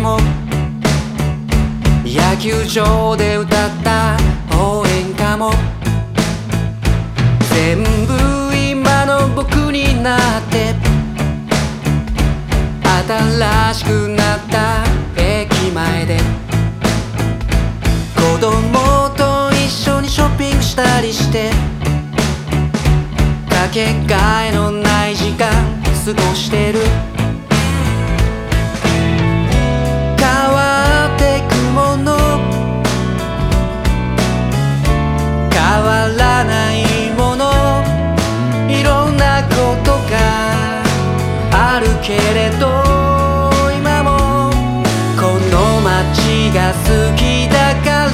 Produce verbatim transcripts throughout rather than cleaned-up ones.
も野球場で歌った応援歌も全部今の僕になって新しくなった駅前で子供と一緒にショッピングしたりしてかけがえのない時間過ごしてる変わってくもの変わらないものいろんなことがあるけれど今もこの街が好きだ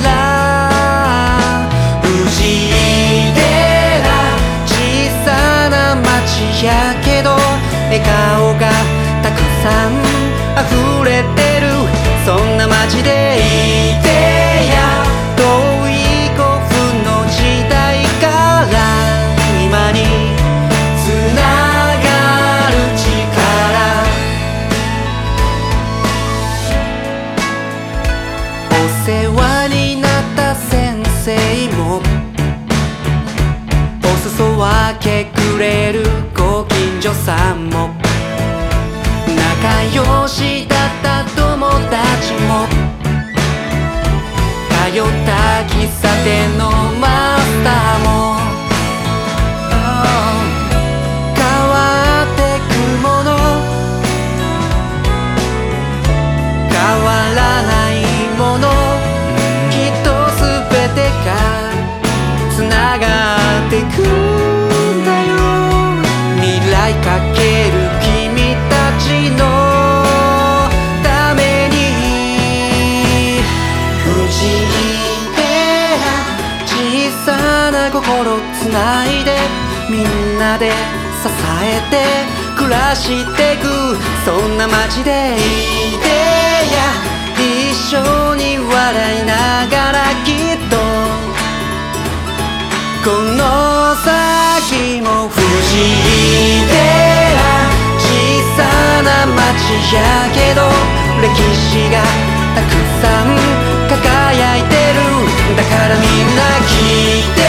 から不思議でな小さな街やけど笑顔がたくさん溢れてるそんな街でいてや遠いごふんの時代から今につながる力お世話になった先生もお裾分けくれるご近所さんも仲良しだった友達も通った喫茶店のマスターも変わってくもの変わらないものきっと全てがつながってくんだよ未来かける君たちのために不思議で小さな心つないでみんなで支えて暮らしてくそんな街でいてや一緒に笑いながらきっとこの先も不思議で小さな街やけど歴史がたくさん輝いてるだからみんな聞いて